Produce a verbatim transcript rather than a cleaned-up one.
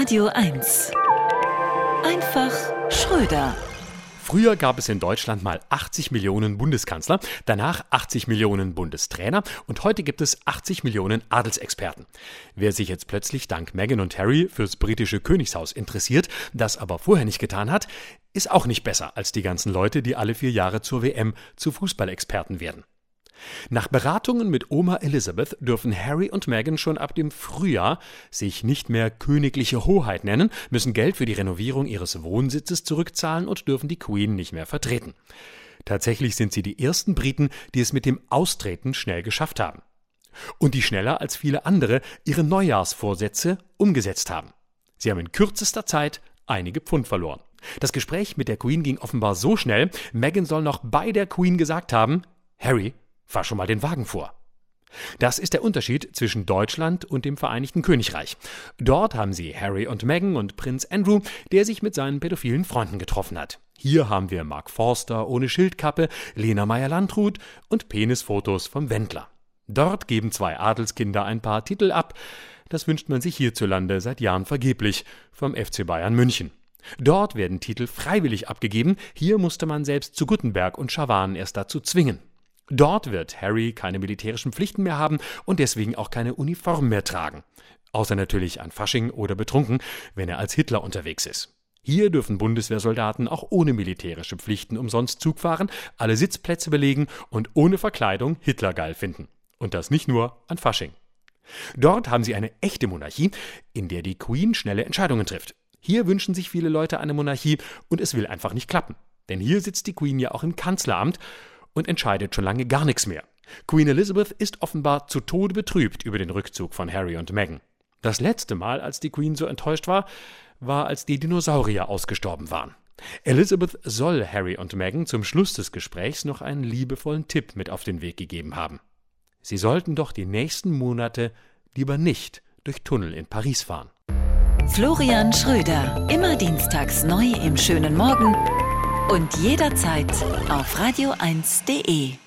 Radio eins. Einfach Schröder. Früher gab es in Deutschland mal achtzig Millionen Bundeskanzler, danach achtzig Millionen Bundestrainer und heute gibt es achtzig Millionen Adelsexperten. Wer sich jetzt plötzlich dank Meghan und Harry fürs britische Königshaus interessiert, das aber vorher nicht getan hat, ist auch nicht besser als die ganzen Leute, die alle vier Jahre zur W M zu Fußballexperten werden. Nach Beratungen mit Oma Elizabeth dürfen Harry und Meghan schon ab dem Frühjahr sich nicht mehr königliche Hoheit nennen, müssen Geld für die Renovierung ihres Wohnsitzes zurückzahlen und dürfen die Queen nicht mehr vertreten. Tatsächlich sind sie die ersten Briten, die es mit dem Austreten schnell geschafft haben. Und die schneller als viele andere ihre Neujahrsvorsätze umgesetzt haben. Sie haben in kürzester Zeit einige Pfund verloren. Das Gespräch mit der Queen ging offenbar so schnell, Meghan soll noch bei der Queen gesagt haben: Harry, fahr schon mal den Wagen vor. Das ist der Unterschied zwischen Deutschland und dem Vereinigten Königreich. Dort haben sie Harry und Meghan und Prinz Andrew, der sich mit seinen pädophilen Freunden getroffen hat. Hier haben wir Mark Forster ohne Schildkappe, Lena Meyer-Landrut und Penisfotos vom Wendler. Dort geben zwei Adelskinder ein paar Titel ab. Das wünscht man sich hierzulande seit Jahren vergeblich vom F C Bayern München. Dort werden Titel freiwillig abgegeben. Hier musste man selbst zu Guttenberg und Schawan erst dazu zwingen. Dort wird Harry keine militärischen Pflichten mehr haben und deswegen auch keine Uniform mehr tragen. Außer natürlich an Fasching oder betrunken, wenn er als Hitler unterwegs ist. Hier dürfen Bundeswehrsoldaten auch ohne militärische Pflichten umsonst Zug fahren, alle Sitzplätze belegen und ohne Verkleidung Hitler geil finden. Und das nicht nur an Fasching. Dort haben sie eine echte Monarchie, in der die Queen schnelle Entscheidungen trifft. Hier wünschen sich viele Leute eine Monarchie und es will einfach nicht klappen. Denn hier sitzt die Queen ja auch im Kanzleramt und entscheidet schon lange gar nichts mehr. Queen Elizabeth ist offenbar zu Tode betrübt über den Rückzug von Harry und Meghan. Das letzte Mal, als die Queen so enttäuscht war, war, als die Dinosaurier ausgestorben waren. Elizabeth soll Harry und Meghan zum Schluss des Gesprächs noch einen liebevollen Tipp mit auf den Weg gegeben haben. Sie sollten doch die nächsten Monate lieber nicht durch Tunnel in Paris fahren. Florian Schröder, immer dienstags neu im schönen Morgen und jederzeit auf radio eins punkt de.